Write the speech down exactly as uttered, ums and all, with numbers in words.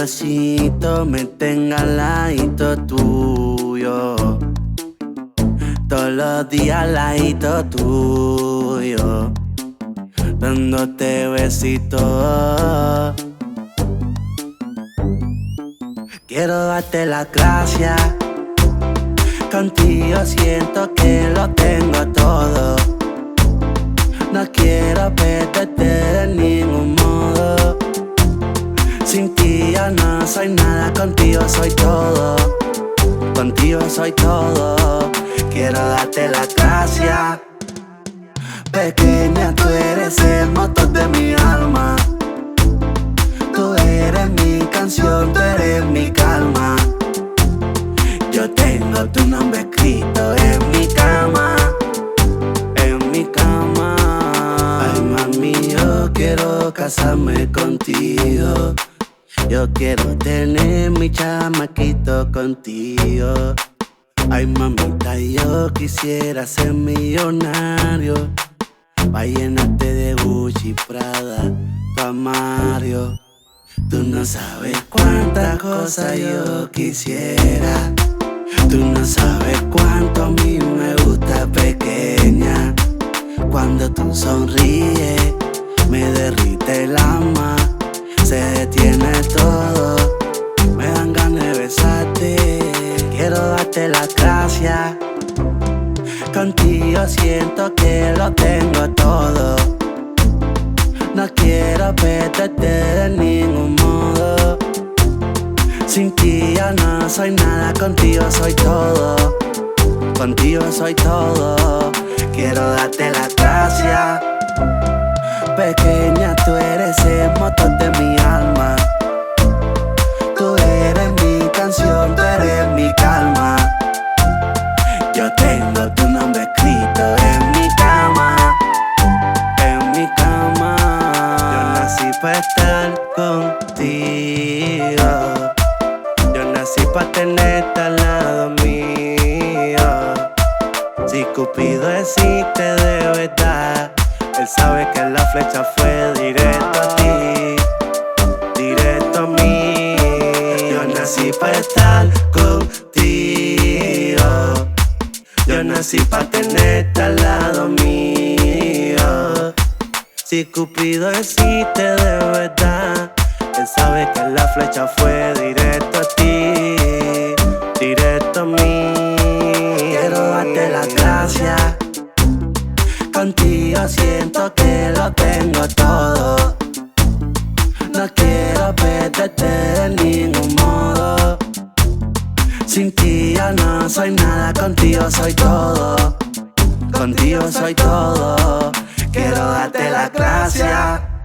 despacito me tenga al ladito tuyo, todos los días al ladito tuyo, dándote besitos. Quiero darte las gracias, contigo siento que lo tengo todo. No quiero perderte de ningún modo. Sin ti yo no soy nada, contigo soy todo. Contigo soy todo. Quiero darte las gracias. Pequeña, tú eres el motor de mi alma. Tú eres mi canción, tú eres mi calma. Yo tengo tu nombre escrito en mi cama. En mi cama. Ay, mami, yo quiero casarme contigo. Yo quiero tener mi chamaquito contigo. Ay, mamita, yo quisiera ser millonario, pa' llenarte de Gucci, Prada, pa' Mario. Tú no sabes cuántas cosas yo quisiera. Tú no sabes cuánto a mí me gusta, pequeña. Cuando tú sonríes, me derrite el alma. Se detiene todo, me dan ganas de besarte. Quiero darte las gracias. Contigo siento que lo tengo todo. No quiero perderte de ningún modo. Sin ti yo no soy nada, contigo soy todo. Contigo soy todo. Quiero darte las gracias. Pequeña, tú eres el motor de mi alma. Tú eres mi canción, tú eres mi calma. Yo tengo tu nombre escrito en mi cama. En mi cama. Yo nací para estar contigo. Yo nací para tenerte al lado mío. Si Cupido existe de verdad, él sabe que la flecha fue directo a ti, directo a mí. Yo nací para estar contigo. Yo nací para tenerte al lado mío. Si Cupido existe de verdad, él sabe que la flecha fue directo a ti, directo a mí. Quiero darte las gracias. Contigo siento que lo tengo todo. No quiero perderte de ningún modo. Sin ti yo no soy nada, contigo soy todo. Contigo soy todo. Quiero darte las gracias.